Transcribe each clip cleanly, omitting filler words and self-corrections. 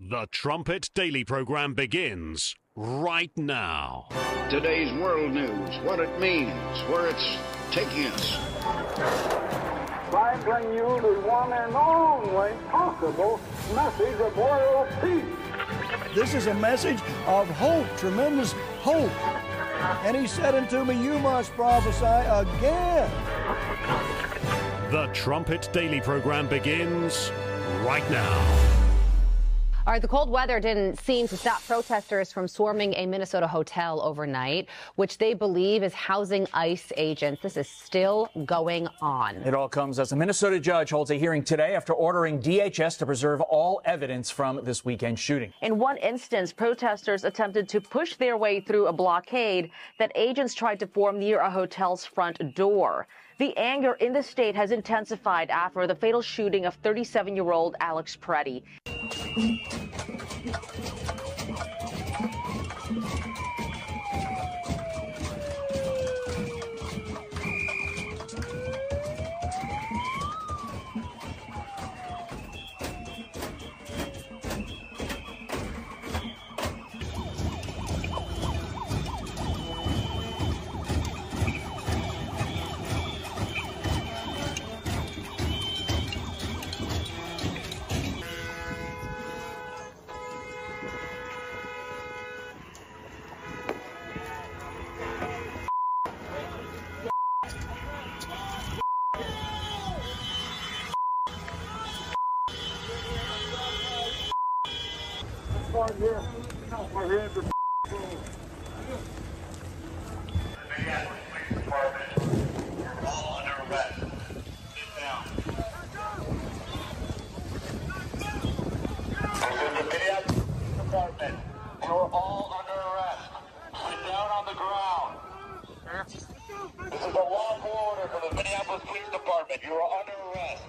The Trumpet Daily program begins right now. Today's world news, what it means, where it's taking us. I bring you the one and only possible message of world peace. This is a message of hope, tremendous hope. And he said unto me, you must prophesy again. The Trumpet Daily program begins right now. All right, the cold weather didn't seem to stop protesters from swarming a Minnesota hotel overnight, which they believe is housing ICE agents. This is still going on. It all comes as a Minnesota judge holds a hearing today after ordering DHS to preserve all evidence from this weekend shooting. In one instance, protesters attempted to push their way through a blockade that agents tried to form near a hotel's front door. The anger in the state has intensified after the fatal shooting of 37-year-old Alex Preddy. You're all under arrest. Sit down on the ground. This is a lawful order from the Minneapolis Police Department. You are under arrest.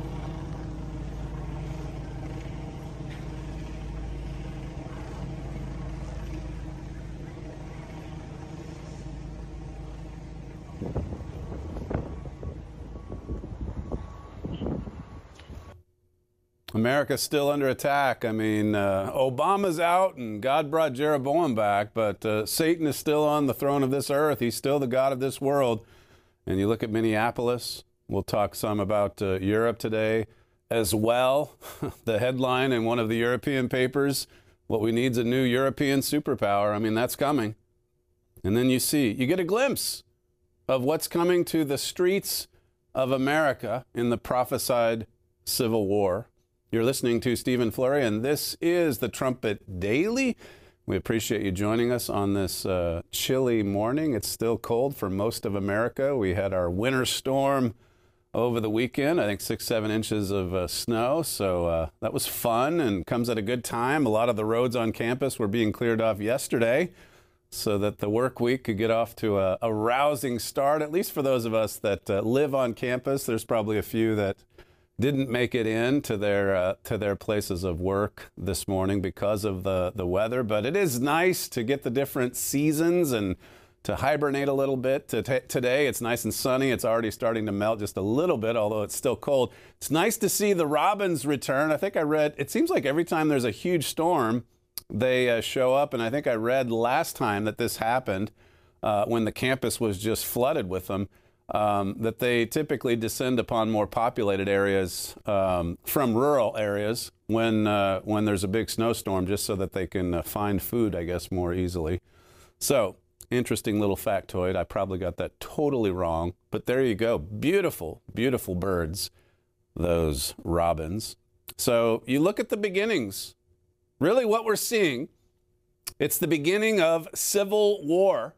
America's still under attack. I mean, Obama's out and God brought Jeroboam back, but Satan is still on the throne of this earth. He's still the God of this world. And you look at Minneapolis. We'll talk some about Europe today as well. The headline in one of the European papers, what we need is a new European superpower. I mean, that's coming. And then you get a glimpse of what's coming to the streets of America in the prophesied Civil War. You're listening to Stephen Flurry, and this is the Trumpet Daily. We appreciate you joining us on this chilly morning. It's still cold for most of America. We had our winter storm over the weekend, I think 6-7 inches of snow, so that was fun and comes at a good time. A lot of the roads on campus were being cleared off yesterday so that the work week could get off to a rousing start, at least for those of us that live on campus. There's probably a few that didn't make it in to their places of work this morning because of the weather. But it is nice to get the different seasons and to hibernate a little bit. Today it's nice and sunny. It's already starting to melt just a little bit, although it's still cold. It's nice to see the robins return. I think I read, it seems like every time there's a huge storm, they show up. And I think I read last time that this happened when the campus was just flooded with them. That they typically descend upon more populated areas from rural areas when there's a big snowstorm, just so that they can find food, I guess, more easily. So, interesting little factoid. I probably got that totally wrong, but there you go. Beautiful, beautiful birds, those robins. So, you look at the beginnings. Really what we're seeing, it's the beginning of civil war.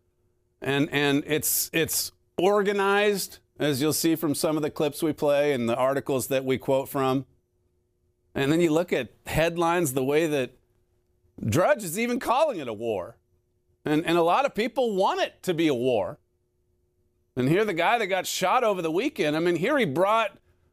And it's organized, as you'll see from some of the clips we play and the articles that we quote from. And then you look at headlines, the way that Drudge is even calling it a war. And a lot of people want it to be a war. And here the guy that got shot over the weekend, I mean, here he brought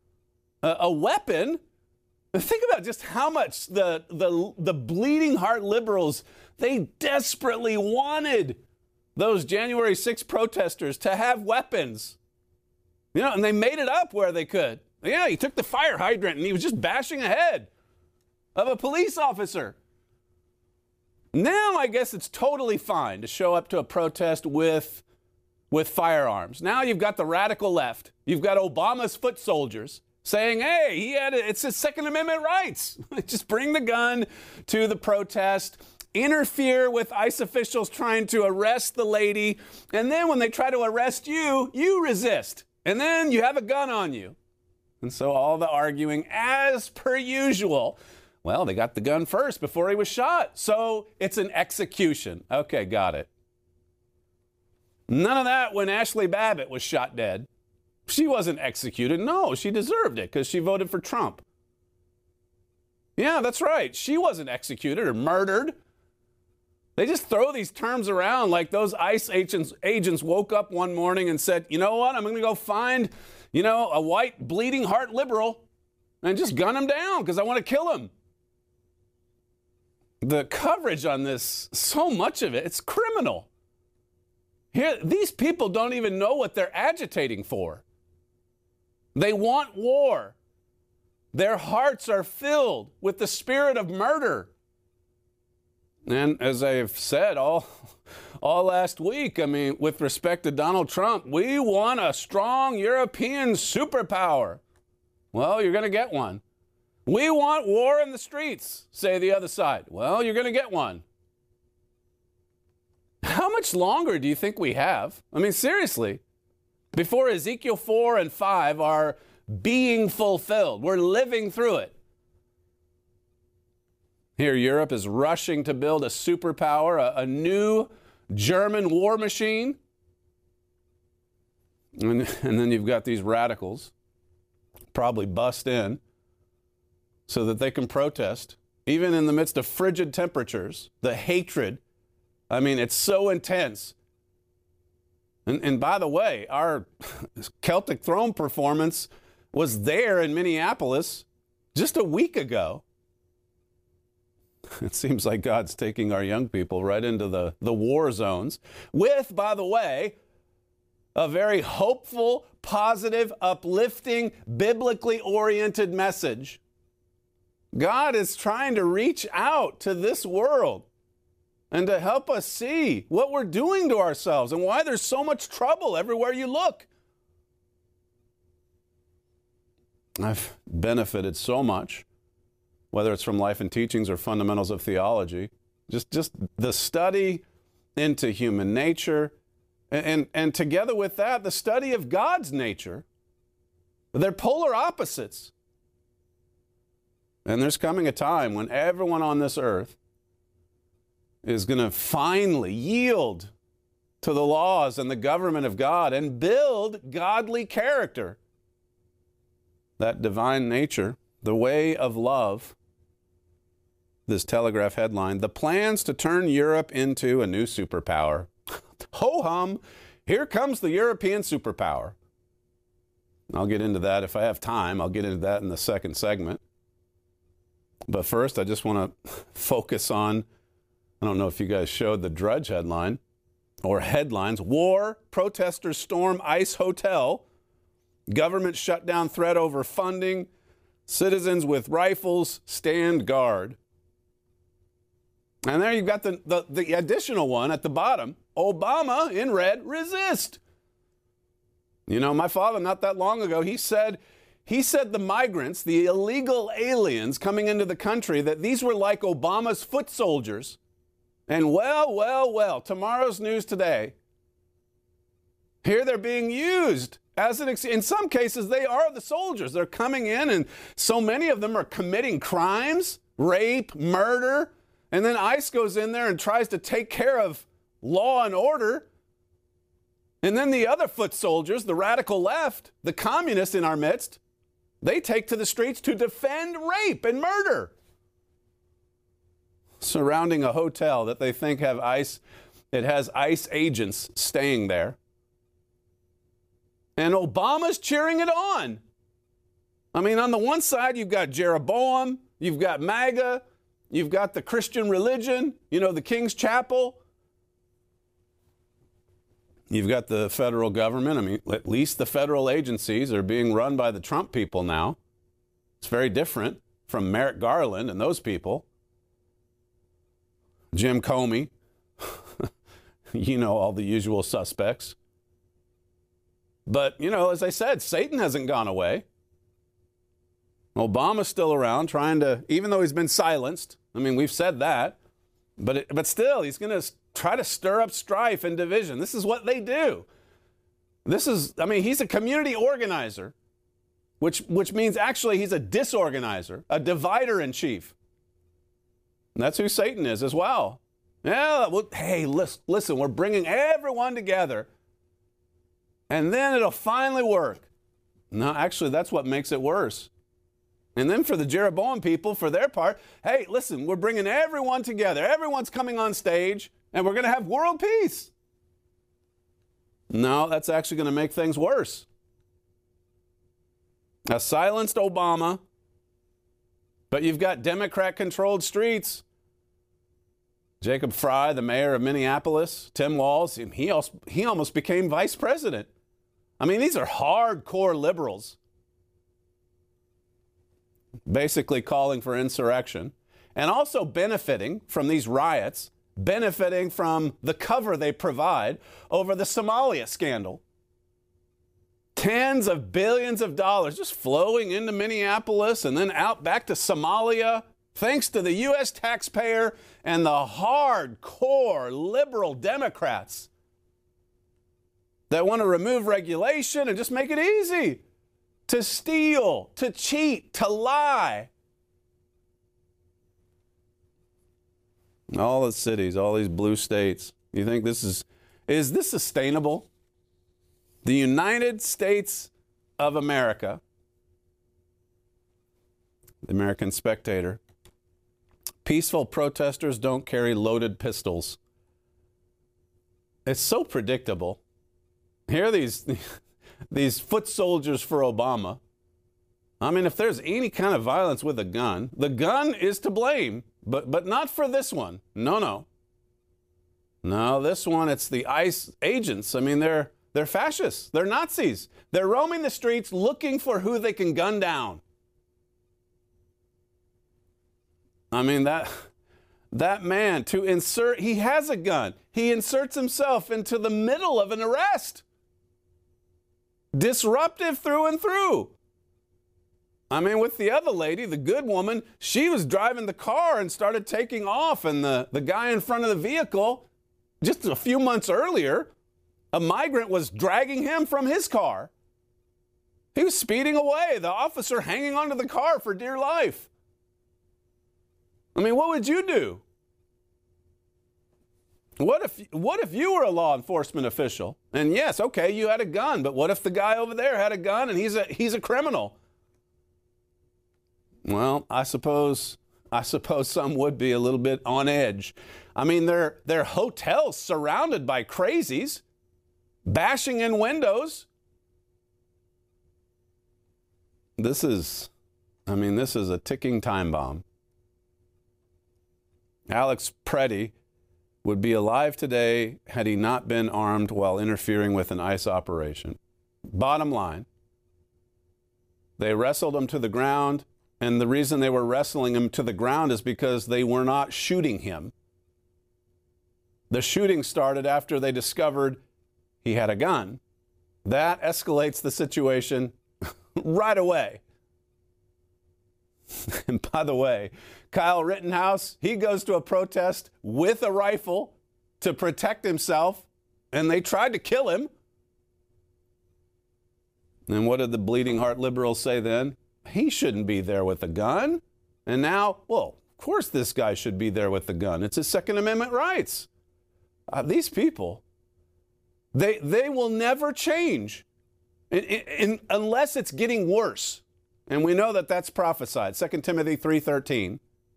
a weapon. Think about just how much the bleeding heart liberals, they desperately wanted those January 6 protesters to have weapons. You know, and they made it up where they could. Yeah, he took the fire hydrant and he was just bashing ahead. of a police officer. Now I guess it's totally fine to show up to a protest with firearms. Now you've got the radical left. You've got Obama's foot soldiers saying, hey, it's his Second Amendment rights. Just bring the gun to the protest, interfere with ICE officials trying to arrest the lady, and then when they try to arrest you, you resist. And then you have a gun on you. And so all the arguing, as per usual. Well, they got the gun first before he was shot. So it's an execution. Okay, got it. None of that when Ashley Babbitt was shot dead. She wasn't executed. No, she deserved it because she voted for Trump. Yeah, that's right. She wasn't executed or murdered. They just throw these terms around like those ICE agents woke up one morning and said, you know what, I'm going to go find, a white bleeding heart liberal and just gun him down because I want to kill him. The coverage on this, so much of it, it's criminal. Here, these people don't even know what they're agitating for. They want war. Their hearts are filled with the spirit of murder. And as I've said all last week, with respect to Donald Trump, we want a strong European superpower. Well, you're going to get one. We want war in the streets, say the other side. Well, you're going to get one. How much longer do you think we have? Seriously, before Ezekiel 4 and 5 are being fulfilled. We're living through it. Here, Europe is rushing to build a superpower, a new German war machine. And then you've got these radicals probably bust in so that they can protest, even in the midst of frigid temperatures, the hatred. It's so intense. And by the way, our Celtic Throne performance was there in Minneapolis just a week ago. It seems like God's taking our young people right into the war zones with, by the way, a very hopeful, positive, uplifting, biblically oriented message. God is trying to reach out to this world and to help us see what we're doing to ourselves and why there's so much trouble everywhere you look. I've benefited so much, whether it's from Life and Teachings or Fundamentals of Theology, just the study into human nature, and together with that, the study of God's nature. They're polar opposites. And there's coming a time when everyone on this earth is going to finally yield to the laws and the government of God and build godly character. That divine nature, the way of love. This Telegraph headline, the plans to turn Europe into a new superpower. Ho-hum, here comes the European superpower. I'll get into that if I have time. I'll get into that in the second segment. But first, I just want to focus on, I don't know if you guys showed the Drudge headline or headlines. War, protesters storm ICE hotel. Government shutdown threat over funding. Citizens with rifles stand guard. And there you've got the additional one at the bottom. Obama, in red, resist. My father, not that long ago, he said the migrants, the illegal aliens coming into the country, that these were like Obama's foot soldiers. And well, tomorrow's news today. Here they're being used as in some cases, they are the soldiers. They're coming in, and so many of them are committing crimes, rape, murder. And then ICE goes in there and tries to take care of law and order. And then the other foot soldiers, the radical left, the communists in our midst, they take to the streets to defend rape and murder. Surrounding a hotel that they think has ICE agents staying there. And Obama's cheering it on. On the one side, you've got Jeroboam, you've got MAGA, you've got the Christian religion, the King's Chapel. You've got the federal government. At least the federal agencies are being run by the Trump people now. It's very different from Merrick Garland and those people. Jim Comey, you know, all the usual suspects. But, you know, as I said, Satan hasn't gone away. Obama's still around trying to, even though he's been silenced, I mean, we've said that, but still, he's going to try to stir up strife and division. This is what they do. He's a community organizer, which means actually he's a disorganizer, a divider in chief. And that's who Satan is as well. Yeah, well, hey, listen, we're bringing everyone together, and then it'll finally work. No, actually, that's what makes it worse. And then for the Jeroboam people, for their part, hey, listen, we're bringing everyone together. Everyone's coming on stage, and we're going to have world peace. No, that's actually going to make things worse. A silenced Obama, but you've got Democrat-controlled streets. Jacob Frey, the mayor of Minneapolis, Tim Walz, he almost became vice president. I mean, these are hardcore liberals, basically calling for insurrection, and also benefiting from these riots, benefiting from the cover they provide over the Somalia scandal. Tens of billions of dollars just flowing into Minneapolis and then out back to Somalia, thanks to the U.S. taxpayer and the hardcore liberal Democrats that want to remove regulation and just make it easy to steal, to cheat, to lie. All the cities, all these blue states. You think is this sustainable? The United States of America, the American Spectator, peaceful protesters don't carry loaded pistols. It's so predictable. Here are these foot soldiers for Obama. I mean, if there's any kind of violence with a gun, the gun is to blame, but not for this one. No, this one, it's the ICE agents. I mean, they're fascists. They're Nazis. They're roaming the streets looking for who they can gun down. I mean, that man, he has a gun. He inserts himself into the middle of an arrest. Disruptive through and through. I mean, with the other lady, the good woman, she was driving the car and started taking off, and the guy in front of the vehicle, just a few months earlier, a migrant was dragging him from his car. He was speeding away, the officer hanging onto the car for dear life. I mean, what would you do? What if you were a law enforcement official? And yes, okay, you had a gun, but what if the guy over there had a gun and he's a criminal? Well, I suppose some would be a little bit on edge. I mean, they're hotels surrounded by crazies, bashing in windows. This is a ticking time bomb. Alex Preddy would be alive today had he not been armed while interfering with an ICE operation. Bottom line, they wrestled him to the ground, and the reason they were wrestling him to the ground is because they were not shooting him. The shooting started after they discovered he had a gun. That escalates the situation right away. And by the way, Kyle Rittenhouse, he goes to a protest with a rifle to protect himself, and they tried to kill him. And what did the bleeding heart liberals say then? He shouldn't be there with a gun. And now, well, of course this guy should be there with the gun. It's his Second Amendment rights. These people, they will never change unless it's getting worse. And we know that that's prophesied. 2 Timothy 3:13.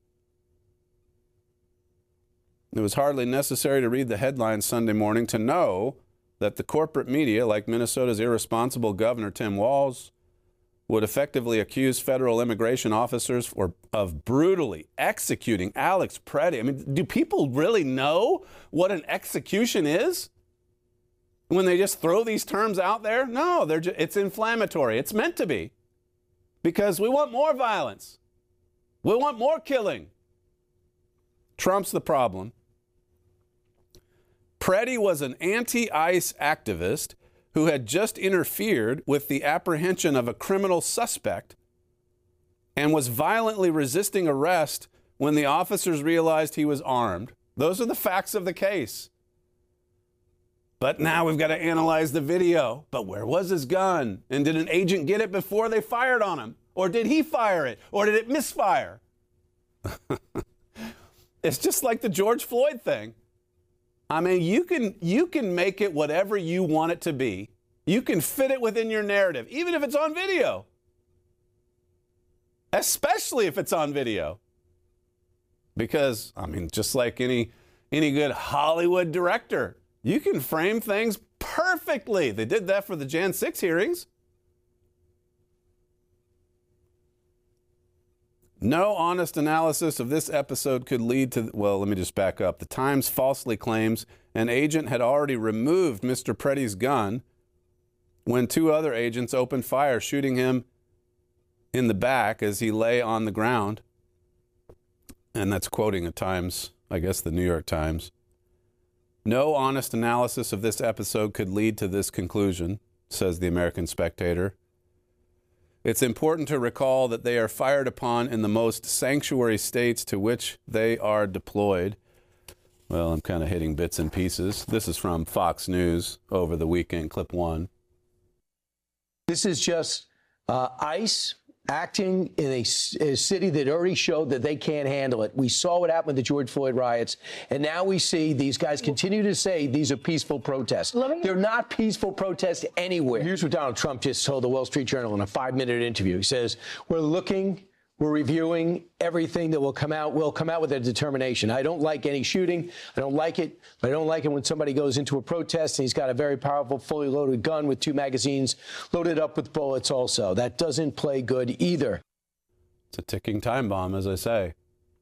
It was hardly necessary to read the headlines Sunday morning to know that the corporate media, like Minnesota's irresponsible governor Tim Walz, would effectively accuse federal immigration officers of brutally executing Alex Preddy. I mean, do people really know what an execution is when they just throw these terms out there? No, it's inflammatory. It's meant to be, because we want more violence. We want more killing. Trump's the problem. Preddy was an anti-ICE activist who had just interfered with the apprehension of a criminal suspect and was violently resisting arrest when the officers realized he was armed. Those are the facts of the case. But now we've got to analyze the video. But where was his gun? And did an agent get it before they fired on him? Or did he fire it? Or did it misfire? It's just like the George Floyd thing. I mean, you can make it whatever you want it to be. You can fit it within your narrative, even if it's on video. Especially if it's on video. Because, I mean, just like any good Hollywood director, you can frame things perfectly. They did that for the Jan 6 hearings. No honest analysis of this episode could lead to, well, let me just back up. The Times falsely claims an agent had already removed Mr. Preddy's gun when two other agents opened fire, shooting him in the back as he lay on the ground. And that's quoting a Times, I guess the New York Times. No honest analysis of this episode could lead to this conclusion, says the American Spectator. It's important to recall that they are fired upon in the most sanctuary states to which they are deployed. Well, I'm kind of hitting bits and pieces. This is from Fox News over the weekend, clip 1. This is just ICE acting in a city that already showed that they can't handle it. We saw what happened with the George Floyd riots, and now we see these guys continue to say these are peaceful protests. They're not peaceful protests anywhere. Here's what Donald Trump just told the Wall Street Journal in a 5-minute interview. He says, we're reviewing everything that will come out. We'll come out with a determination. I don't like any shooting. I don't like it. But I don't like it when somebody goes into a protest and he's got a very powerful, fully loaded gun with 2 magazines loaded up with bullets also. That doesn't play good either. It's a ticking time bomb, as I say.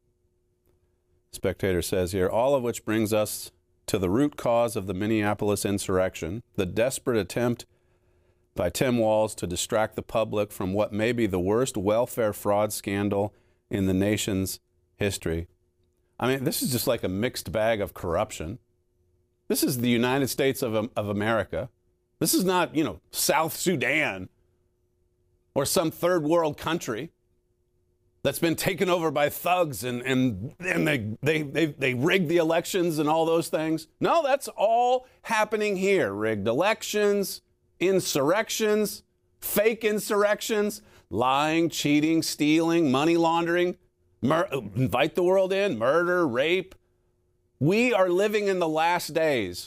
Spectator says here, all of which brings us to the root cause of the Minneapolis insurrection, the desperate attempt by Tim Walz to distract the public from what may be the worst welfare fraud scandal in the nation's history. I mean, this is just like a mixed bag of corruption. This is the United States of America. This is not, South Sudan or some third world country that's been taken over by thugs and they rigged the elections and all those things. No, that's all happening here. Rigged elections, insurrections, fake insurrections, lying, cheating, stealing, money laundering, invite the world in, murder, rape. We are living in the last days.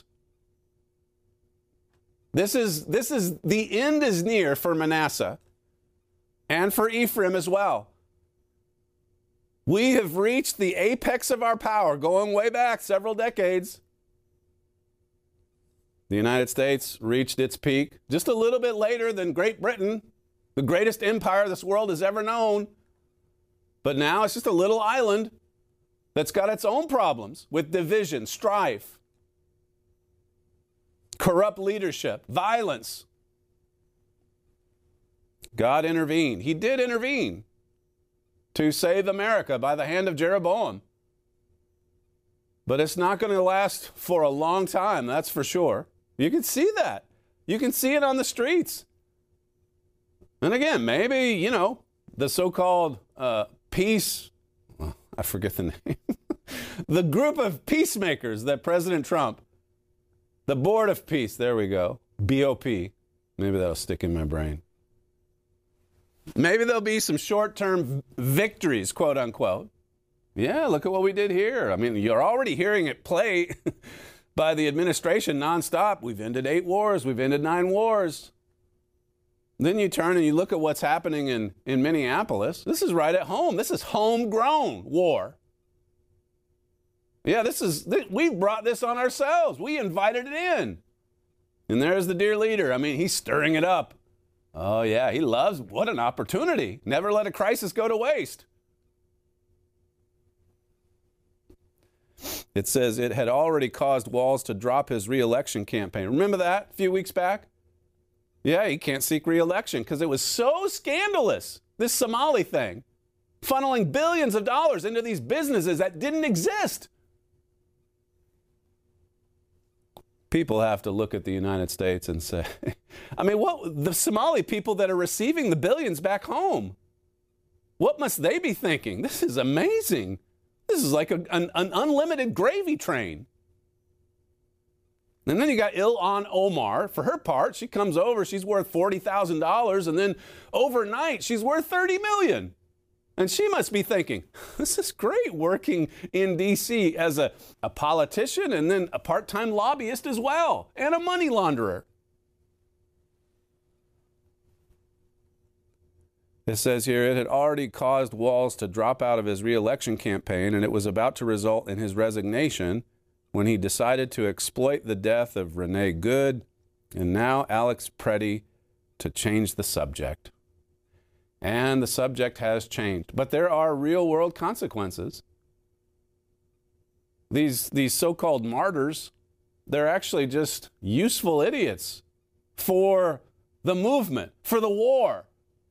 This is the end is near for Manasseh and for Ephraim as well. We have reached the apex of our power, going way back several decades. The United States reached its peak just a little bit later than Great Britain, the greatest empire this world has ever known. But now it's just a little island that's got its own problems with division, strife, corrupt leadership, violence. God intervened. He did intervene to save America by the hand of Jeroboam. But it's not going to last for a long time, that's for sure. You can see that. You can see it on the streets. And again, maybe, the so-called peace, I forget the name, the group of peacemakers that President Trump, the Board of Peace, there we go, BOP, maybe that'll stick in my brain. Maybe there'll be some short-term victories, quote unquote. Yeah, look at what we did here. I mean, you're already hearing it play by the administration nonstop. We've ended 8 wars. We've ended 9 wars. Then you turn and you look at what's happening in Minneapolis. This is right at home. This is homegrown war. Yeah, we brought this on ourselves. We invited it in. And there's the dear leader. I mean, he's stirring it up. Oh, yeah, he loves, what an opportunity. Never let a crisis go to waste. It says it had already caused Walz to drop his re-election campaign. Remember that a few weeks back? Yeah, he can't seek re-election because it was so scandalous, this Somali thing. funneling billions of dollars into these businesses that didn't exist. People have to look at the United States and say, I mean, what the Somali people that are receiving the billions back home, what must they be thinking? This is amazing. This is like an unlimited gravy train. And then you got Ilhan Omar. For her part, she comes over, she's worth $40,000, and then overnight she's worth $30 million. And she must be thinking, this is great working in D.C. as a politician and then a part-time lobbyist as well, and a money launderer. It says here, it had already caused Walz to drop out of his re-election campaign, and it was about to result in his resignation when he decided to exploit the death of Renee Good and now Alex Preddy to change the subject. And the subject has changed. But there are real-world consequences. These so-called martyrs, they're actually just useful idiots for the movement, for the war.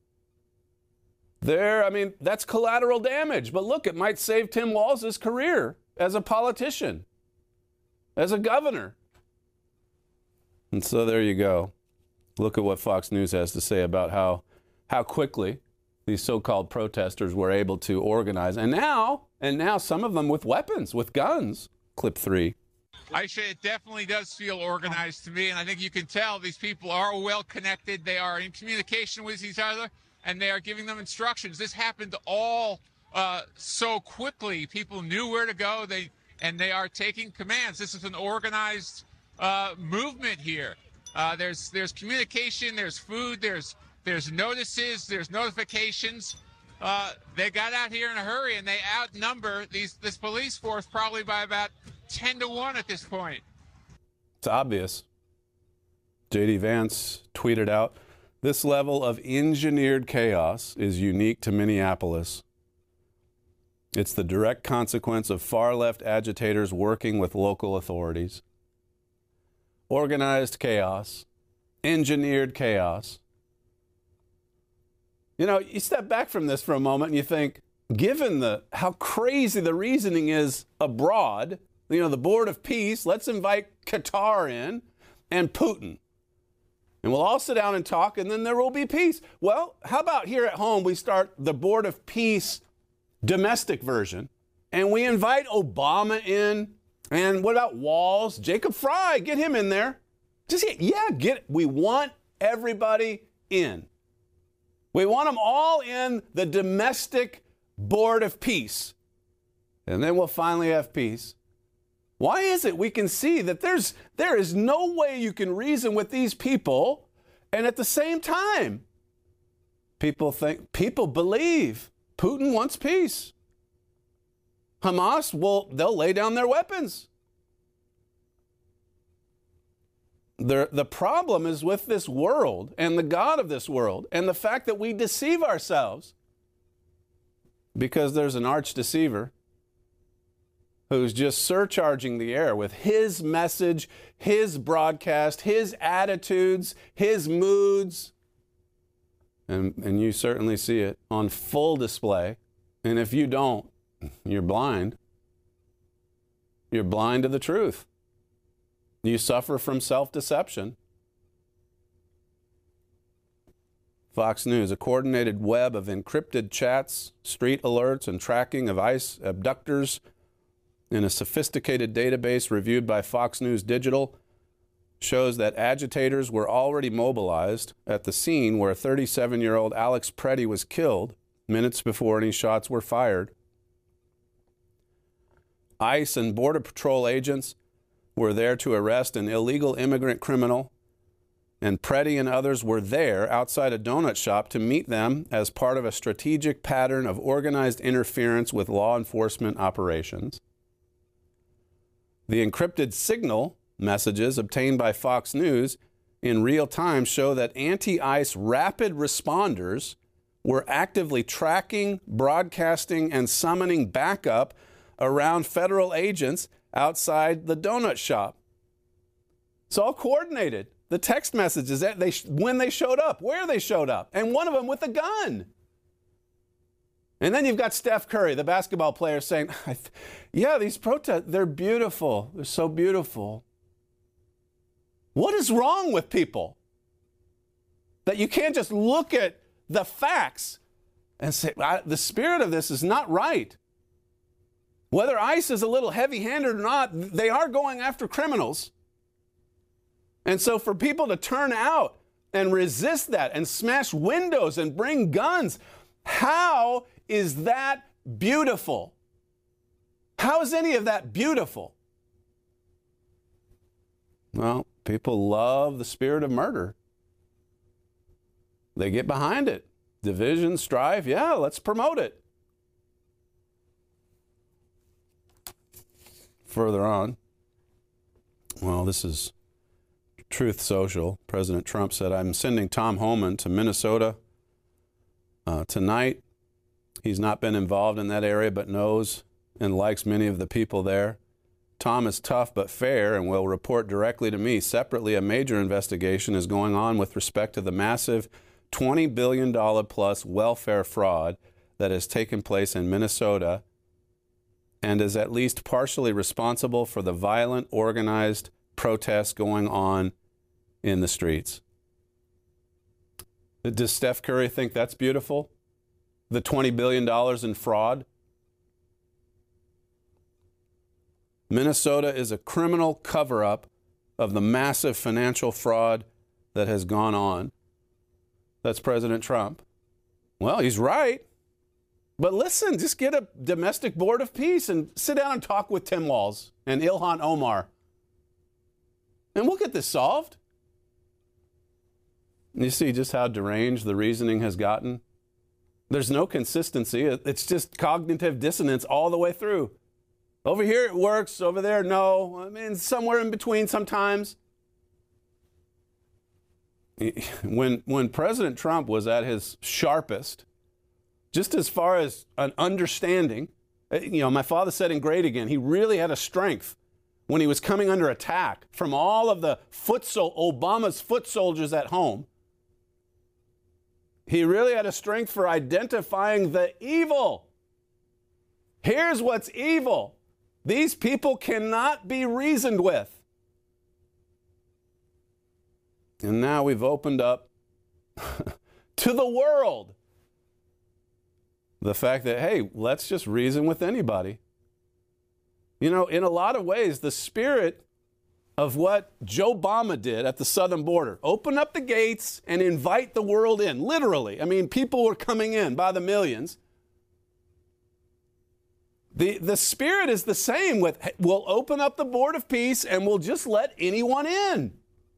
That's collateral damage. But look, it might save Tim Walz's career as a politician, as a governor. And so there you go. Look at what Fox News has to say about how quickly these so-called protesters were able to organize. And now some of them with weapons, with guns. Clip 3. Aisha, it definitely does feel organized to me, and I think you can tell these people are well connected. They are in communication with each other, and they are giving them instructions. This happened all so quickly. People knew where to go, and they are taking commands. This is an organized movement here. There's communication, there's food, there's notices, there's notifications. They got out here in a hurry, and they outnumber this police force probably by about 10-1 at this point. It's obvious. J.D. Vance tweeted out, this level of engineered chaos is unique to Minneapolis. It's the direct consequence of far-left agitators working with local authorities. Organized chaos, engineered chaos. You know, you step back from this for a moment and you think, given how crazy the reasoning is abroad, the Board of Peace, let's invite Qatar in and Putin. And we'll all sit down and talk, and then there will be peace. Well, how about here at home we start the Board of Peace domestic version, and we invite Obama in, and what about Walz? Jacob Fry, get him in there. We want everybody in. We want them all in the domestic Board of Peace. And then we'll finally have peace. Why is it we can see that there is no way you can reason with these people, and at the same time, people believe Putin wants peace. Hamas, they'll lay down their weapons. The problem is with this world and the God of this world and the fact that we deceive ourselves because there's an arch deceiver who's just surcharging the air with his message, his broadcast, his attitudes, his moods. And you certainly see it on full display. And if you don't, you're blind. You're blind to the truth. You suffer from self-deception. Fox News, a coordinated web of encrypted chats, street alerts, and tracking of ICE abductors in a sophisticated database reviewed by Fox News Digital shows that agitators were already mobilized at the scene where 37-year-old Alex Preddy was killed minutes before any shots were fired. ICE and Border Patrol agents were there to arrest an illegal immigrant criminal, and Preddy and others were there outside a donut shop to meet them as part of a strategic pattern of organized interference with law enforcement operations. The encrypted signal messages obtained by Fox News in real time show that anti-ICE rapid responders were actively tracking, broadcasting, and summoning backup around federal agents outside the donut shop. It's all coordinated. The text messages, when they showed up, where they showed up, and one of them with a gun. And then you've got Steph Curry, the basketball player, saying, yeah, these protests, they're beautiful. They're so beautiful. What is wrong with people? That you can't just look at the facts and say, the spirit of this is not right. Whether ICE is a little heavy-handed or not, they are going after criminals. And so for people to turn out and resist that and smash windows and bring guns, how is that beautiful? How is any of that beautiful? Well, people love the spirit of murder. They get behind it. Division, strife, yeah, let's promote it. Further on, well, this is Truth Social. President Trump said, I'm sending Tom Homan to Minnesota tonight. He's not been involved in that area, but knows and likes many of the people there. Tom is tough but fair and will report directly to me. Separately, a major investigation is going on with respect to the massive $20 billion plus welfare fraud that has taken place in Minnesota and is at least partially responsible for the violent, organized protests going on in the streets. Does Steph Curry think that's beautiful? The $20 billion in fraud? Minnesota is a criminal cover-up of the massive financial fraud that has gone on. That's President Trump. Well, he's right. But listen, just get a domestic board of peace and sit down and talk with Tim Walz and Ilhan Omar. And we'll get this solved. You see just how deranged the reasoning has gotten? There's no consistency. It's just cognitive dissonance all the way through. Over here it works, over there no. I mean, somewhere in between sometimes. When President Trump was at his sharpest, just as far as an understanding, my father said in Great Again, he really had a strength when he was coming under attack from all of the Obama's foot soldiers at home. He really had a strength for identifying the evil. Here's what's evil. These people cannot be reasoned with. And now we've opened up to the world the fact that, hey, let's just reason with anybody. In a lot of ways, the spirit of what Joe Obama did at the southern border, open up the gates and invite the world in, literally. I mean, people were coming in by the millions. The spirit is the same with, we'll open up the board of peace and we'll just let anyone in.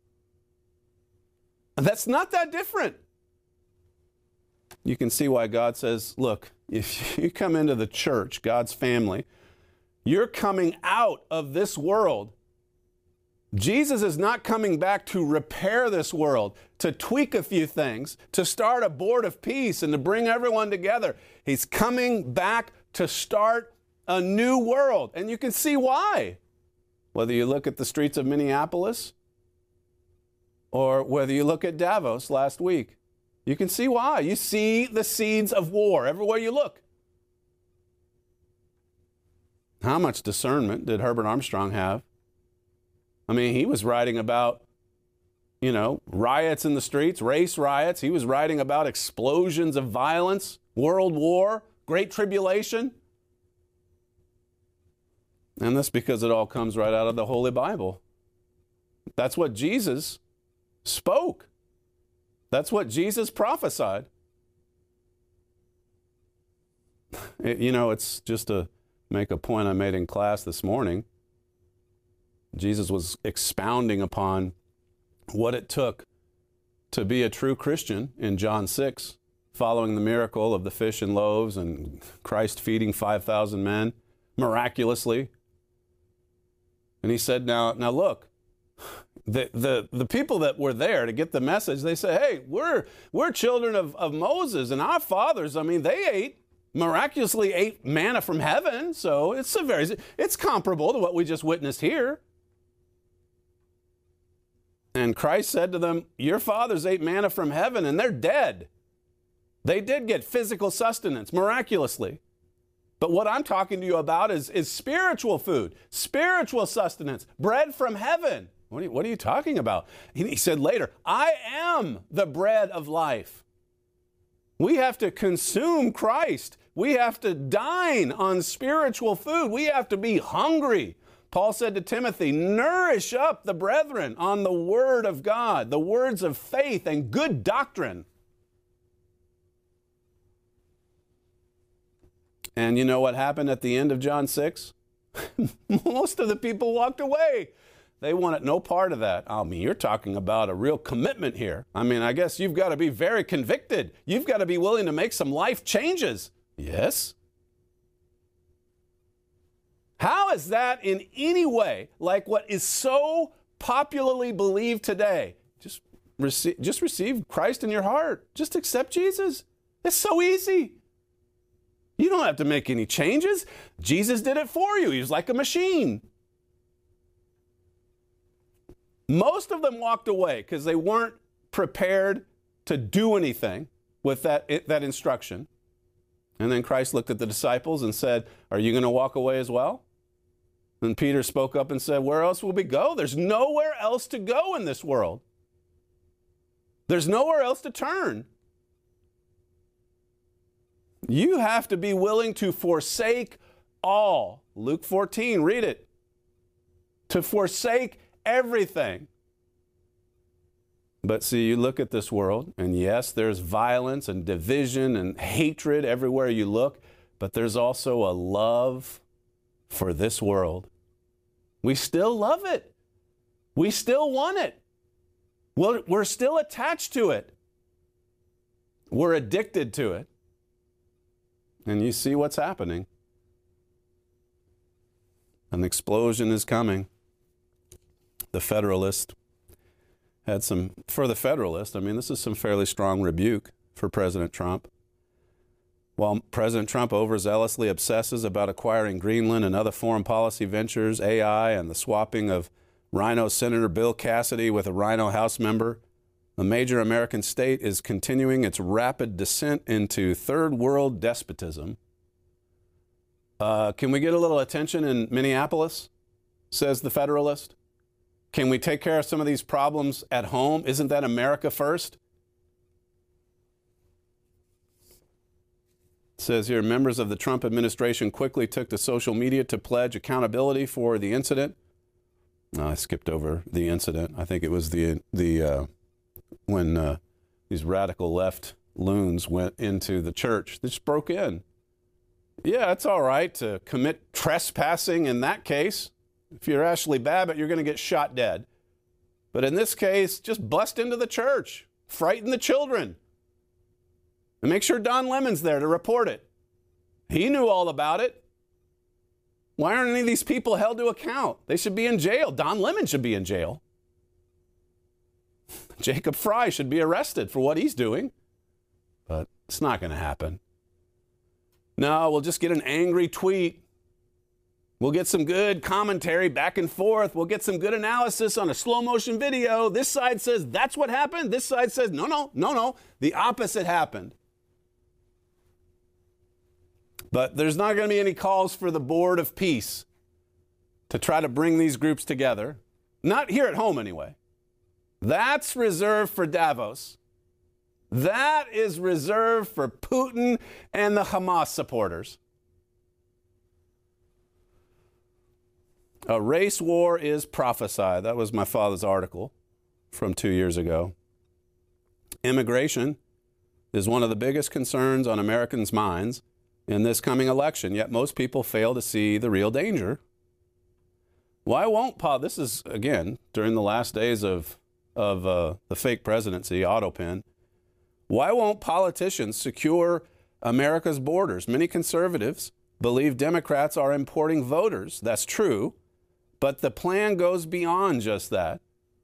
That's not that different. You can see why God says, look, if you come into the church, God's family, you're coming out of this world. Jesus is not coming back to repair this world, to tweak a few things, to start a board of peace and to bring everyone together. He's coming back to start a new world. And you can see why. Whether you look at the streets of Minneapolis or whether you look at Davos last week, you can see why. You see the seeds of war everywhere you look. How much discernment did Herbert Armstrong have? I mean, he was writing about, riots in the streets, race riots. He was writing about explosions of violence, world war, Great Tribulation. And that's because it all comes right out of the Holy Bible. That's what Jesus spoke. That's what Jesus prophesied. It's just to make a point I made in class this morning. Jesus was expounding upon what it took to be a true Christian in John 6, following the miracle of the fish and loaves and Christ feeding 5,000 men miraculously. And he said, now look, the people that were there to get the message, they say, hey, we're children of Moses, and our fathers, they miraculously ate manna from heaven, so it's comparable to what we just witnessed here. And Christ said to them, your fathers ate manna from heaven, and they're dead. They did get physical sustenance miraculously. But what I'm talking to you about is spiritual food, spiritual sustenance, bread from heaven. What are you talking about? He said later, I am the bread of life. We have to consume Christ. We have to dine on spiritual food. We have to be hungry. Paul said to Timothy, nourish up the brethren on the word of God, the words of faith and good doctrine. And you know what happened at the end of John 6? Most of the people walked away. They wanted no part of that. I mean, you're talking about a real commitment here. I mean, I guess you've got to be very convicted. You've got to be willing to make some life changes. Yes. How is that in any way like what is so popularly believed today? Just receive Christ in your heart. Just accept Jesus. It's so easy. You don't have to make any changes. Jesus did it for you. He was like a machine. Most of them walked away because they weren't prepared to do anything with that instruction. And then Christ looked at the disciples and said, are you going to walk away as well? And Peter spoke up and said, where else will we go? There's nowhere else to go in this world. There's nowhere else to turn. You have to be willing to forsake all. Luke 14, read it. To forsake everything. But see, you look at this world, and yes, there's violence and division and hatred everywhere you look, but there's also a love for this world. We still love it. We still want it. We're still attached to it. We're addicted to it. And you see what's happening. An explosion is coming. The Federalist had some, for the Federalist, I mean, this is some fairly strong rebuke for President Trump. While President Trump overzealously obsesses about acquiring Greenland and other foreign policy ventures, AI, and the swapping of Rhino Senator Bill Cassidy with a Rhino House member, the major American state is continuing its rapid descent into third world despotism. Can we get a little attention in Minneapolis, says the Federalist? Can we take care of some of these problems at home? Isn't that America first? It says here, members of the Trump administration quickly took to social media to pledge accountability for the incident. I skipped over the incident. I think it was when these radical left loons went into the church. They just broke in. Yeah, it's all right to commit trespassing in that case. If you're Ashley Babbitt, you're going to get shot dead. But in this case, just bust into the church, frighten the children, and make sure Don Lemon's there to report it. He knew all about it. Why aren't any of these people held to account? They should be in jail. Don Lemon should be in jail. Jacob Fry should be arrested for what he's doing. But it's not going to happen. No, we'll just get an angry tweet. We'll get some good commentary back and forth. We'll get some good analysis on a slow motion video. This side says that's what happened. This side says, no. The opposite happened. But there's not going to be any calls for the Board of Peace to try to bring these groups together. Not here at home, anyway. That's reserved for Davos. That is reserved for Putin and the Hamas supporters. A race war is prophesied. That was my father's article from 2 years ago. Immigration is one of the biggest concerns on Americans' minds in this coming election, yet most people fail to see the real danger. Why won't this is, again, during the last days of the fake presidency, Autopin, why won't politicians secure America's borders? Many conservatives believe Democrats are importing voters. That's true. But the plan goes beyond just that.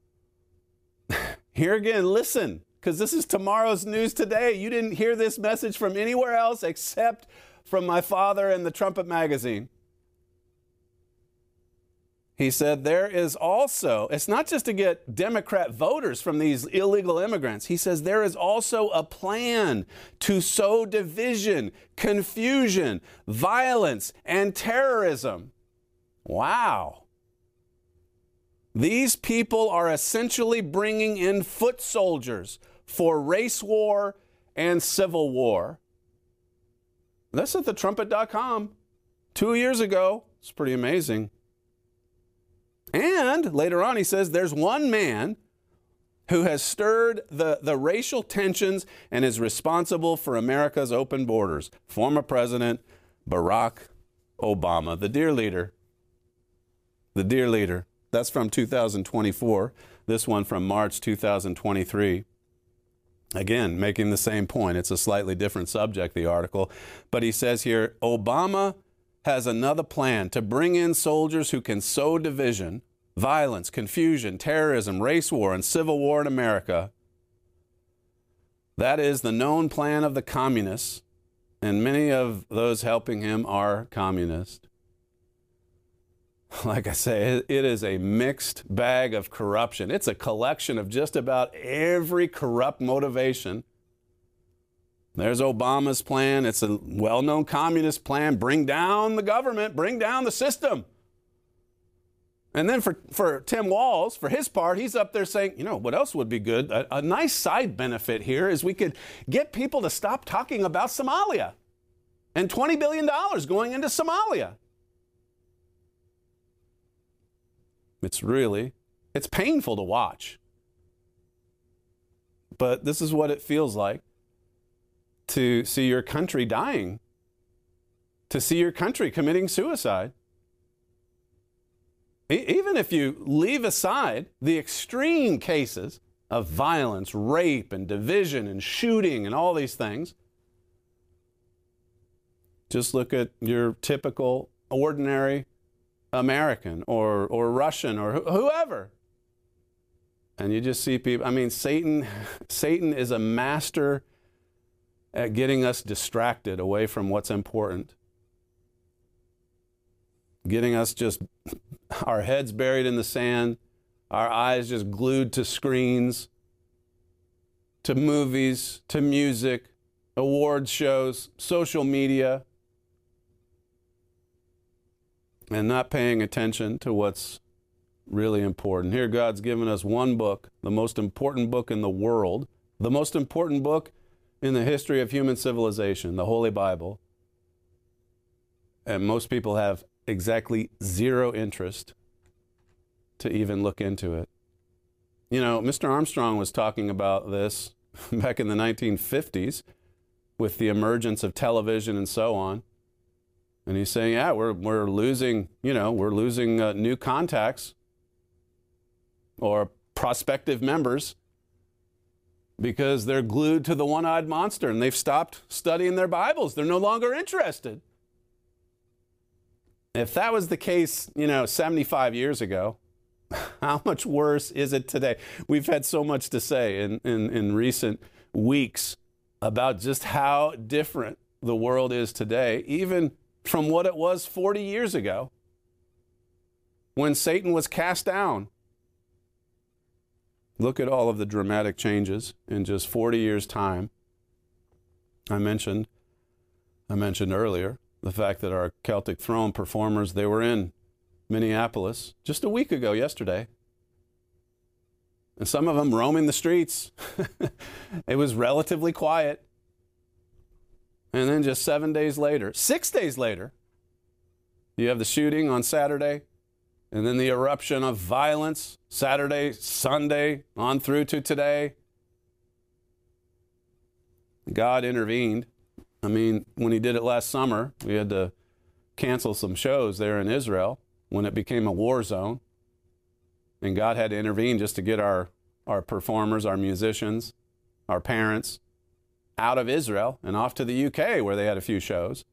Here again, listen, because this is tomorrow's news today. You didn't hear this message from anywhere else except from my father and the Trumpet magazine. He said there is also, it's not just to get Democrat voters from these illegal immigrants. He says there is also a plan to sow division, confusion, violence, and terrorism. Wow. These people are essentially bringing in foot soldiers for race war and civil war. That's at thetrumpet.com 2 years ago. It's pretty amazing. And later on, he says there's one man who has stirred the racial tensions and is responsible for America's open borders. Former President Barack Obama, the dear leader. The dear leader. That's from 2024. This one from March 2023. Again, making the same point. It's a slightly different subject, the article. But he says here, Obama has another plan to bring in soldiers who can sow division, violence, confusion, terrorism, race war, and civil war in America. That is the known plan of the communists, and many of those helping him are communist. Like I say, it is a mixed bag of corruption. It's a collection of just about every corrupt motivation. There's Obama's plan. It's a well-known communist plan. Bring down the government. Bring down the system. And then for Tim Walz, for his part, he's up there saying, you know, what else would be good? A nice side benefit here is we could get people to stop talking about Somalia and $20 billion going into Somalia. It's painful to watch. But this is what it feels like to see your country dying, to see your country committing suicide. Even if you leave aside the extreme cases of violence, rape, and division, and shooting, and all these things, just look at your typical, ordinary American or Russian or whoever. And you just see people, I mean, Satan is a master at getting us distracted away from what's important. Getting us just, our heads buried in the sand, our eyes just glued to screens, to movies, to music, award shows, social media, and not paying attention to what's really important. Here, God's given us one book, the most important book in the world, the most important book in the history of human civilization, the Holy Bible. And most people have exactly zero interest to even look into it. You know, Mr. Armstrong was talking about this back in the 1950s with the emergence of television and so on. And he's saying, yeah, we're losing, we're losing new contacts or prospective members because they're glued to the one-eyed monster and they've stopped studying their Bibles. They're no longer interested. If that was the case, 75 years ago, how much worse is it today? We've had so much to say in recent weeks about just how different the world is today, even from what it was 40 years ago when Satan was cast down. Look at all of the dramatic changes in just 40 years' time. I mentioned earlier the fact that our Celtic Throne performers, they were in Minneapolis just a week ago yesterday. And some of them roaming the streets. It was relatively quiet. And then just 6 days later, you have the shooting on Saturday, and then the eruption of violence Saturday, Sunday, on through to today. God intervened. I mean, when he did it last summer, we had to cancel some shows there in Israel when it became a war zone. And God had to intervene just to get our performers, our musicians, our parents out of Israel and off to the UK where they had a few shows.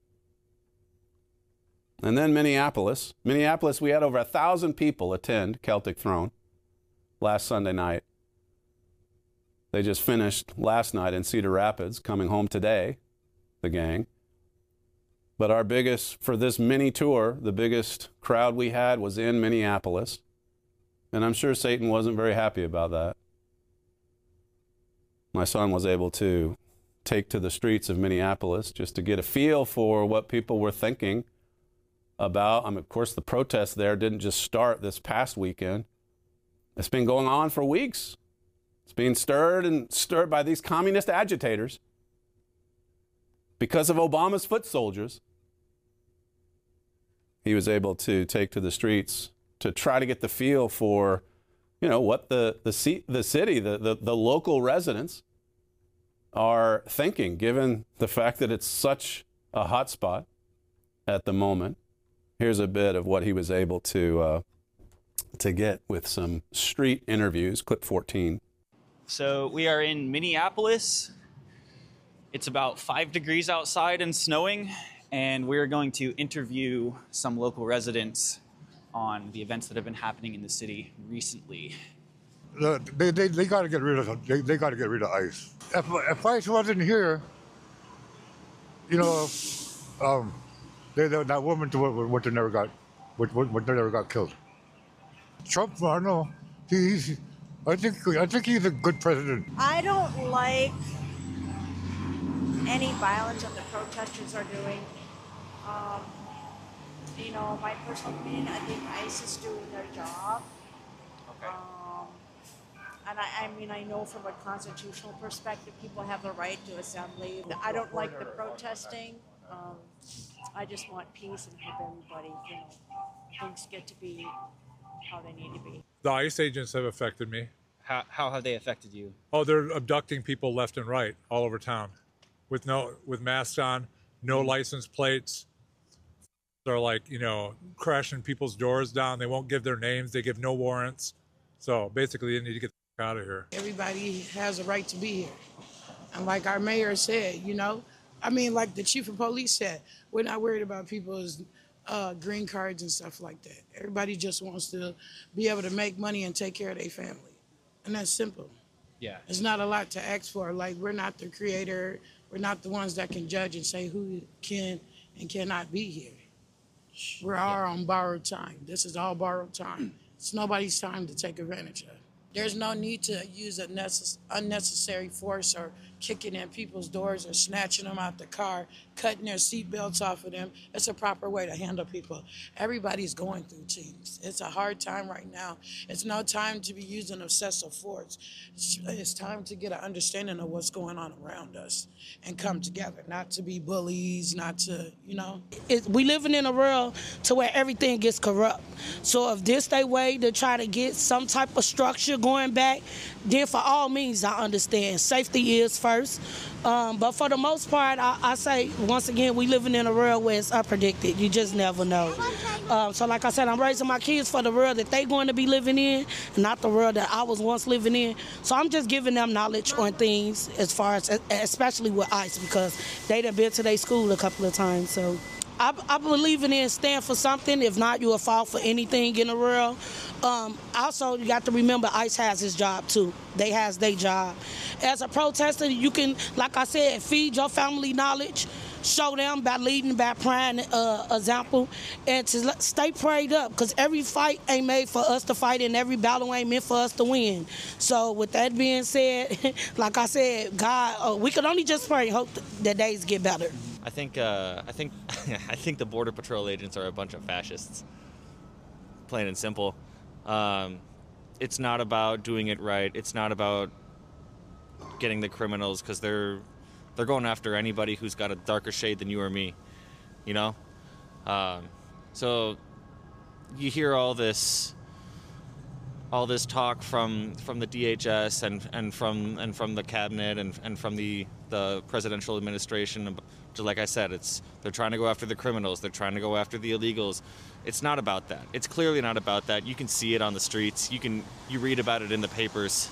And then Minneapolis, we had over 1,000 people attend Celtic Throne last Sunday night. They just finished last night in Cedar Rapids, coming home today, the gang. But our biggest, for this mini tour, the biggest crowd we had was in Minneapolis. And I'm sure Satan wasn't very happy about that. My son was able to take to the streets of Minneapolis just to get a feel for what people were thinking about. Of course, the protests there didn't just start this past weekend. It's been going on for weeks. It's being stirred by these communist agitators because of Obama's foot soldiers. He was able to take to the streets to try to get the feel for, what the city, the local residents are thinking, given the fact that it's such a hot spot at the moment. Here's a bit of what he was able to get with some street interviews, clip 14. So we are in Minneapolis. It's about 5 degrees outside and snowing, and we're going to interview some local residents on the events that have been happening in the city recently. They got to get rid of they got to get rid of ICE. If ICE wasn't here, that woman would have never got killed. Trump, I don't know. I think he's a good president. I don't like any violence that the protesters are doing. My personal opinion, I think ICE is doing their job. Okay. And I know from a constitutional perspective, people have the right to assembly. I don't like the protesting. I just want peace and hope everybody, things get to be how they need to be. The ICE agents have affected me. How have they affected you? Oh, they're abducting people left and right all over town with masks on, no license plates. They're crashing people's doors down. They won't give their names. They give no warrants. So basically, they need to get the out of here. Everybody has a right to be here. And like our mayor said, like the chief of police said, we're not worried about people's green cards and stuff like that. Everybody just wants to be able to make money and take care of their family. And that's simple. Yeah. It's not a lot to ask for. We're not the creator. We're not the ones that can judge and say who can and cannot be here. We're all on borrowed time. This is all borrowed time. It's nobody's time to take advantage of. There's no need to use unnecessary force or kicking in people's doors or snatching them out the car, cutting their seatbelts off of them. It's a proper way to handle people. Everybody's going through things. It's a hard time right now. It's no time to be using excessive force. It's time to get an understanding of what's going on around us and come together, not to be bullies, not to, We living in a world to where everything gets corrupt. So if this they way to try to get some type of structure going back, then for all means, I understand. Safety is first. But for the most part, I say, once again, we living in a world where it's unpredicted. You just never know. So like I said, I'm raising my kids for the world that they're going to be living in, not the world that I was once living in. So I'm just giving them knowledge on things as far as, especially with ICE, because they done been to their school a couple of times. So I believe in stand for something. If not, you will fall for anything in the world. Also, you got to remember ICE has his job too. They has their job. As a protester, you can, like I said, feed your family knowledge, show them by leading, by prime example, and to stay prayed up, because every fight ain't made for us to fight and every battle ain't meant for us to win. So with that being said, like I said, God, we can only just pray and hope that days get better. I think the Border Patrol agents are a bunch of fascists, plain and simple. It's not about doing it right. It's not about getting the criminals, because they're going after anybody who's got a darker shade than you or me, So you hear all this talk from the DHS and from the cabinet and from the presidential administration. Like I said, they're trying to go after the criminals. They're trying to go after the illegals. It's not about that. It's clearly not about that. You can see it on the streets. You read about it in the papers.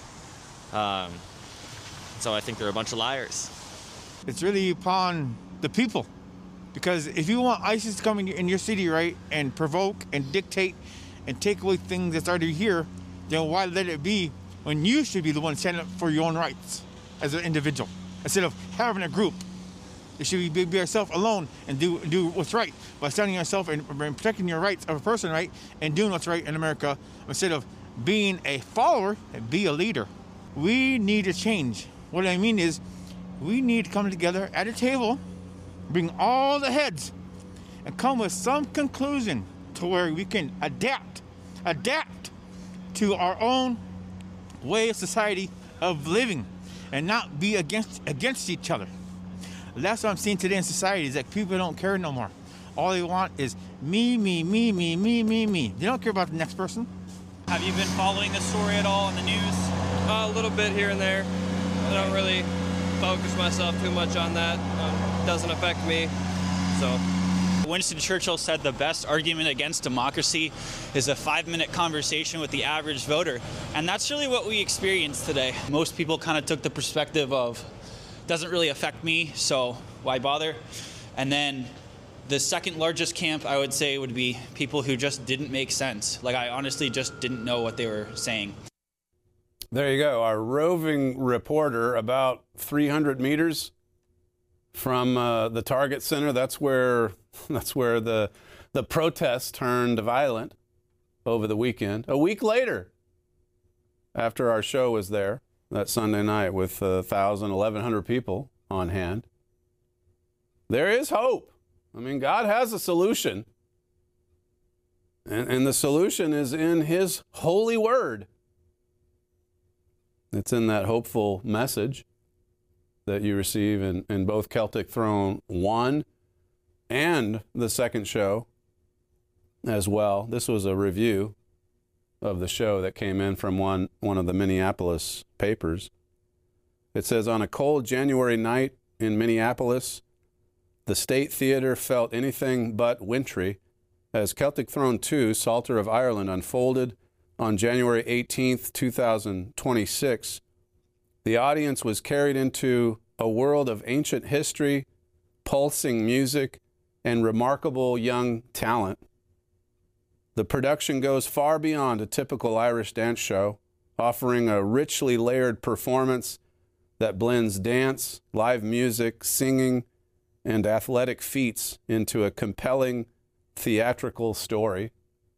So I think they're a bunch of liars. It's really upon the people, because if you want ISIS to come in your city, right, and provoke and dictate and take away things that's already here, then why let it be when you should be the one standing up for your own rights as an individual instead of having a group It should be yourself alone and do what's right by standing yourself and protecting your rights of a person, right, and doing what's right in America instead of being a follower and be a leader. We need to change. What I mean is we need to come together at a table, bring all the heads, and come with some conclusion to where we can adapt to our own way of society of living and not be against each other. That's what I'm seeing today in society, is that people don't care no more. All they want is me. They don't care about the next person. Have you been following this story at all in the news? A little bit here and there. I don't really focus myself too much on that. Doesn't affect me, so. Winston Churchill said the best argument against democracy is a 5-minute conversation with the average voter. And that's really what we experienced today. Most people kind of took the perspective of, doesn't really affect me, so why bother? And then the second largest camp, I would say, would be people who just didn't make sense. Like, I honestly just didn't know what they were saying. There you go. Our roving reporter, about 300 meters from the Target Center. That's where the protests turned violent over the weekend. A week later, after our show was there that Sunday night with 1,000, 1,100 people on hand, there is hope. I mean, God has a solution. And the solution is in His holy word. It's in that hopeful message that you receive in both Celtic Throne 1 and the second show as well. This was a review of the show that came in from one of the Minneapolis papers. It says, on a cold January night in Minneapolis, the State Theatre felt anything but wintry as Celtic Throne 2, Psalter of Ireland, unfolded on January 18th, 2026. The audience was carried into a world of ancient history, pulsing music, and remarkable young talent. The production goes far beyond a typical Irish dance show, offering a richly layered performance that blends dance, live music, singing, and athletic feats into a compelling theatrical story.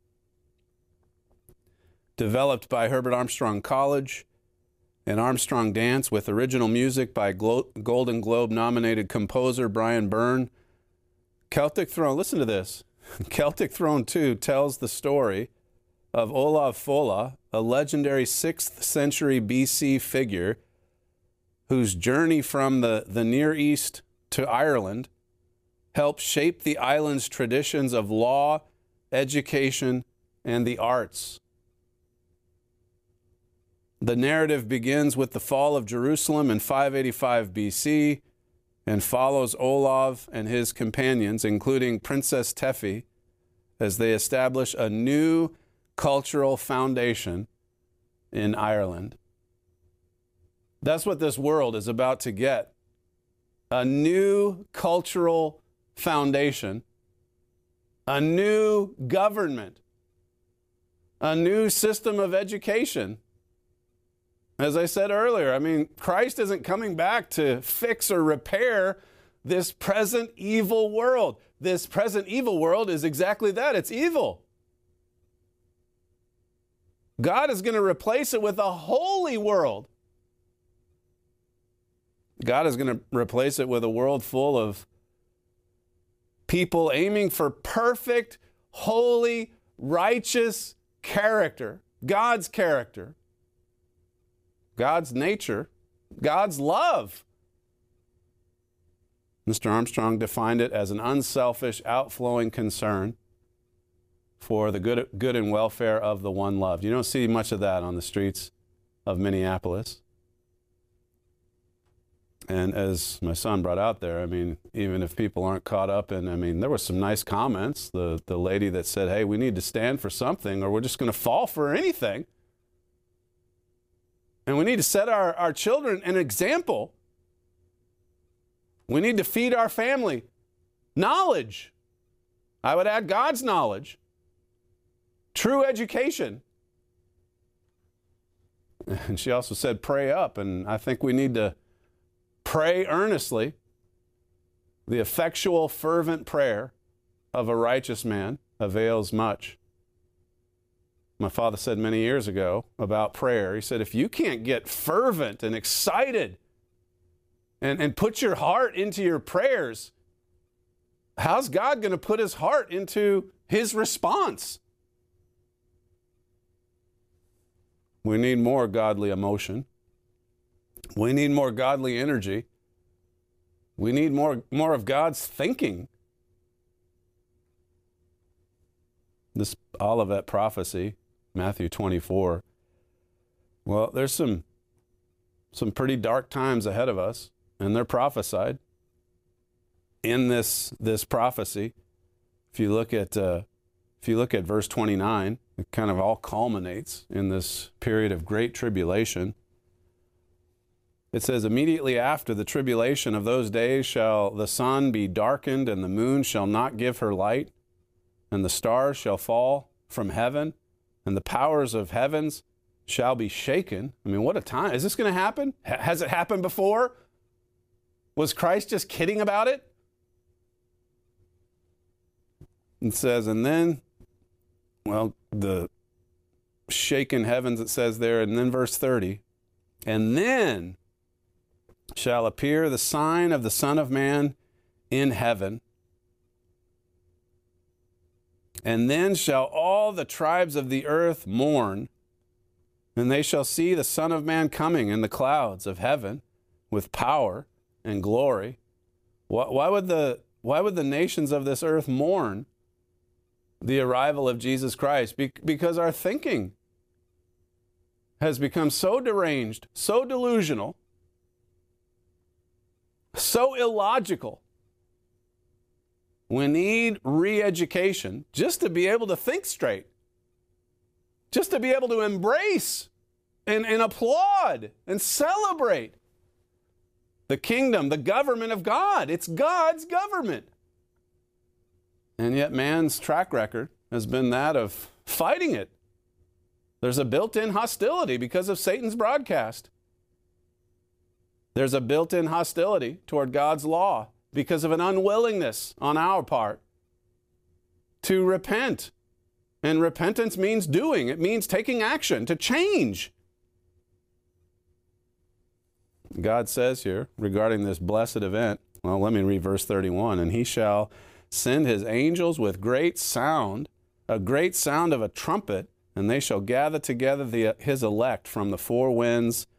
Developed by Herbert Armstrong College and Armstrong Dance with original music by Golden Globe nominated composer Brian Byrne, Celtic Throne, listen to this, Celtic Throne 2 tells the story of Olav Fola, a legendary 6th century BC figure whose journey from the Near East to Ireland helped shape the island's traditions of law, education, and the arts. The narrative begins with the fall of Jerusalem in 585 BC and follows Olav and his companions, including Princess Teffy, as they establish a new cultural foundation in Ireland. That's what this world is about to get. A new cultural foundation, a new government, a new system of education. As I said earlier, I mean, Christ isn't coming back to fix or repair this present evil world. This present evil world is exactly that. It's evil. God is going to replace it with a holy world. God is going to replace it with a world full of people aiming for perfect, holy, righteous character. God's character. God's nature, God's love. Mr. Armstrong defined it as an unselfish, outflowing concern for the good and welfare of the one loved. You don't see much of that on the streets of Minneapolis. And as my son brought out there, I mean, even if people aren't caught up in, I mean, there were some nice comments. The lady that said, hey, we need to stand for something or we're just going to fall for anything. And we need to set our children an example. We need to feed our family knowledge. I would add God's knowledge. True education. And she also said, pray up. And I think we need to pray earnestly The effectual, fervent prayer of a righteous man avails much. My father said many years ago about prayer, he said, if you can't get fervent and excited and put your heart into your prayers, how's God going to put his heart into his response? We need more godly emotion. We need more godly energy. We need more of God's thinking. This Olivet prophecy, Matthew 24, well, there's some pretty dark times ahead of us, and they're prophesied in this prophecy. If you look at verse 29, it kind of all culminates in this period of great tribulation. It says, immediately after the tribulation of those days shall the sun be darkened, and the moon shall not give her light, and the stars shall fall from heaven, and the powers of heavens shall be shaken. I mean, what a time. Is this going to happen? Has it happened before? Was Christ just kidding about it? It says, and then, well, the shaken heavens, it says there, and then verse 30, and then shall appear the sign of the Son of Man in heaven. And then shall all the tribes of the earth mourn, and they shall see the Son of Man coming in the clouds of heaven with power and glory. Why would the nations of this earth mourn the arrival of Jesus Christ? Because our thinking has become so deranged, so delusional, so illogical. We need re-education just to be able to think straight, just to be able to embrace and applaud and celebrate the kingdom, the government of God. It's God's government. And yet man's track record has been that of fighting it. There's a built-in hostility because of Satan's broadcast. There's a built-in hostility toward God's law because of an unwillingness on our part to repent. And repentance means doing. It means taking action, to change. God says here regarding this blessed event, well, let me read verse 31, and he shall send his angels with great sound, a great sound of a trumpet, and they shall gather together his elect from the four winds,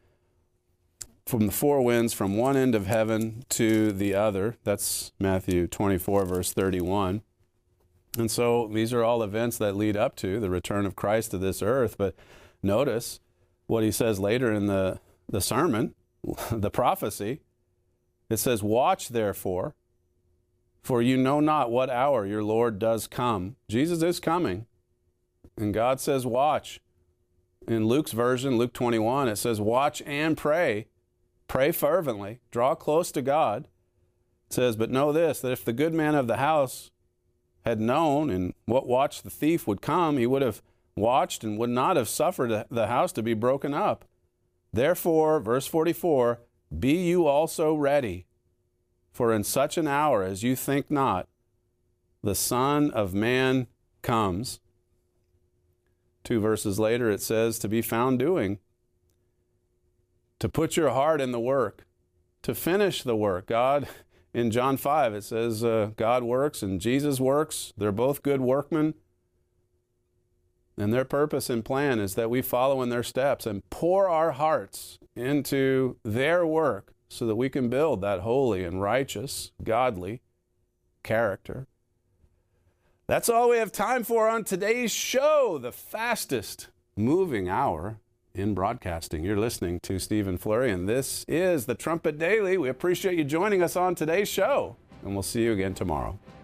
from one end of heaven to the other. That's Matthew 24, verse 31. And so these are all events that lead up to the return of Christ to this earth. But notice what he says later in the sermon, the prophecy. It says, watch therefore, for you know not what hour your Lord does come. Jesus is coming. And God says, watch. In Luke's version, Luke 21, it says, watch and pray. Pray fervently. Draw close to God. It says, but know this, that if the good man of the house had known in what watch the thief would come, he would have watched and would not have suffered the house to be broken up. Therefore, verse 44, be you also ready, for in such an hour as you think not, the Son of Man comes. 2 verses later, it says, to be found doing, to put your heart in the work, to finish the work. God, in John 5, it says God works and Jesus works. They're both good workmen. And their purpose and plan is that we follow in their steps and pour our hearts into their work so that we can build that holy and righteous, godly character. That's all we have time for on today's show, the fastest moving hour in broadcasting. You're listening to Stephen Flurry, and this is the Trumpet Daily. We appreciate you joining us on today's show, and we'll see you again tomorrow.